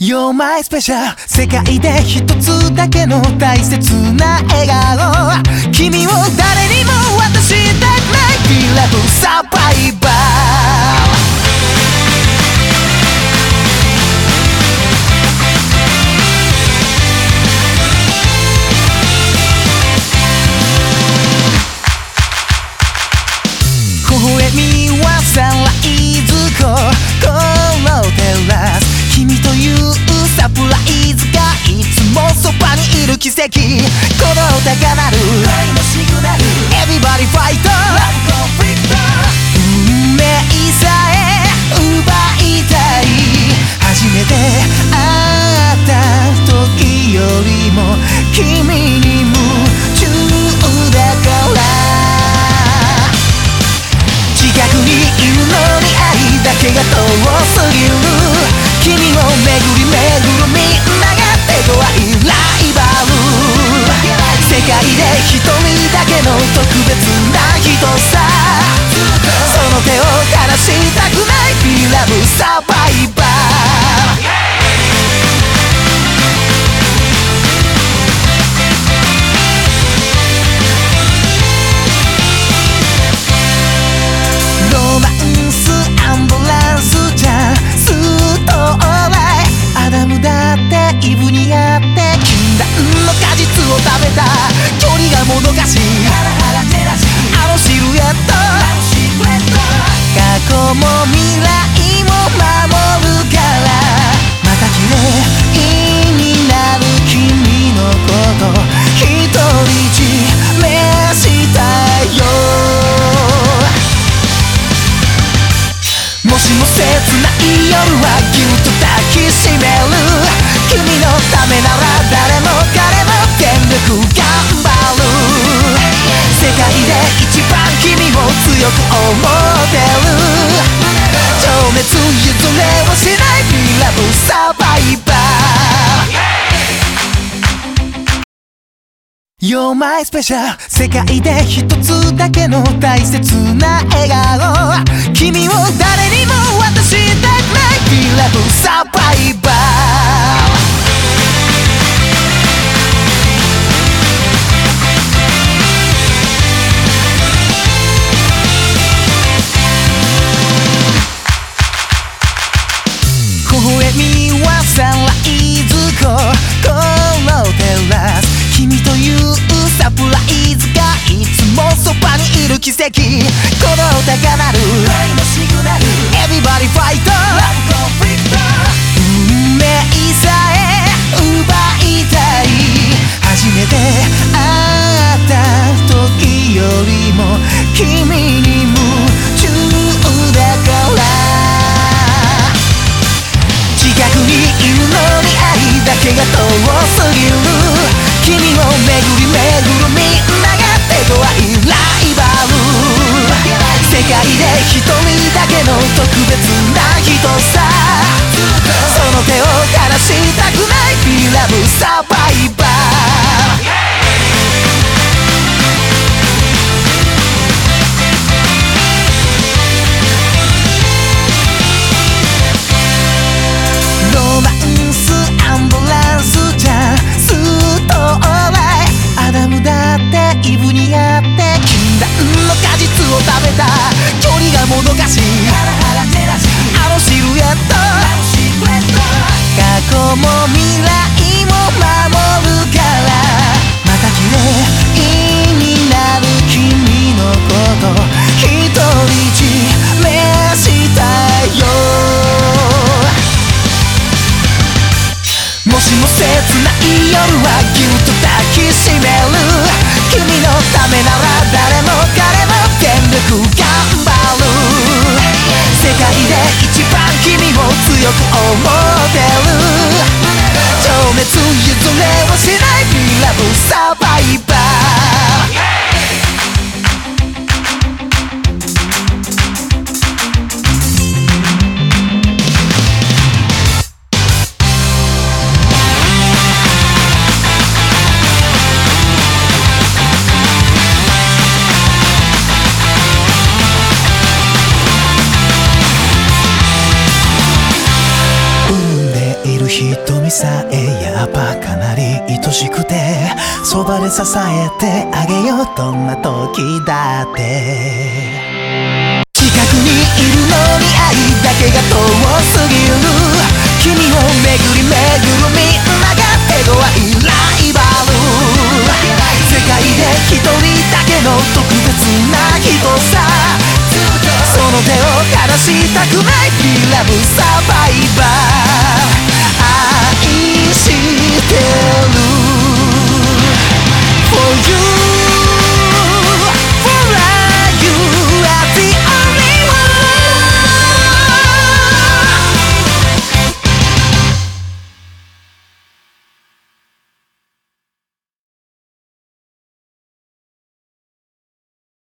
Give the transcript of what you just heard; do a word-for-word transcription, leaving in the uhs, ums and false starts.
You're my special 世界で一つだけの大切な笑顔君を誰にも渡したくない We love survivor微笑みはサンライズここのテラス君というサプライズがいつもそばにいる奇跡この高鳴る愛のシグナル Everybody fight Love conflict 運命さえ奪いたい初めて会った時よりも君に夢中だから近くにいるのに愛だけが遠すぎる君を巡り巡るみんなが手強いライバル世界で一人だけの特別な人さその手を離したくない We love survivorロマンスアンバランスじゃスートオーライアダムだってイブにあって禁断の果実を食べた距離がもどかしいあのシルエット過去も未来も守るからまた綺麗になる君のこと独り占めしたいよもしも切ない夜はぎゅっと抱きしめる君のためなら誰も彼も全力頑張る世界で一番君を強く思ってる情熱譲れはしない We love survivor You're my special 世界で一つだけの大切な笑顔君を誰にも渡したくない We love survivor微笑みはサンライズここのテラス君というサプライズがいつもそばにいる奇跡この高鳴る愛のシグナル Everybody fight Love conflict 運命さえ奪いたい初めて会った時よりも君に夢中だから近くにいるのに愛だけが遠すぎる君を巡り巡るみんなが手強いライバル世界で一人だけの特別な人さその手を離したくない We love survivorロマンスアンバランスじゃスートオーライアダムだってイブにあって禁断の果実を食べた距離がもどかしいあのシルエット過去も未来も守るからまた綺麗になる君のこと独り占めしたいよもしも切ない夜はぎゅっと抱きしめる君のためなら誰も彼も全力頑張る世界で一番君を強く思ってる情熱譲れはしない We love survivor 瞳さえやっぱかなり愛しくて、そばで支えてあげようどんな時だって。近くにいるのに愛だけが遠すぎる。君を巡り巡るみんなが手強いライバル。世界で一人だけの特別な人さ。その手を離したくない We love survivor。